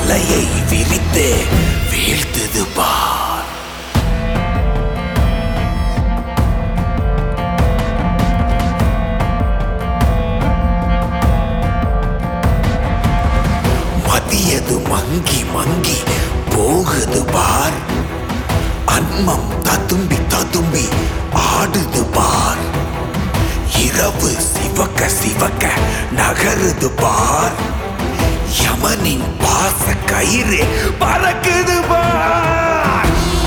வலையை விரித்து வீழ்த்துது பார். மதியது மங்கி மங்கி போகுது பார். அன்மம் ததும்பி ததும்பி ஆடுது பார். இரவு சிவக்க சிவக்க நகருது பார். யமனின் பாச கயிறு பறக்குது பார்.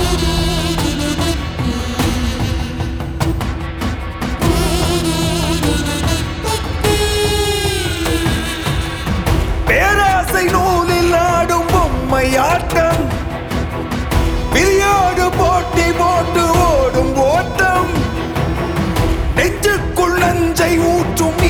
பேராசை நூலில் ஆடும் பொம்மையாட்டம். விளையாடு போட்டி போட்டு ஓடும் ஓட்டம். நெஞ்சுக்குள் நஞ்சை ஊற்றும்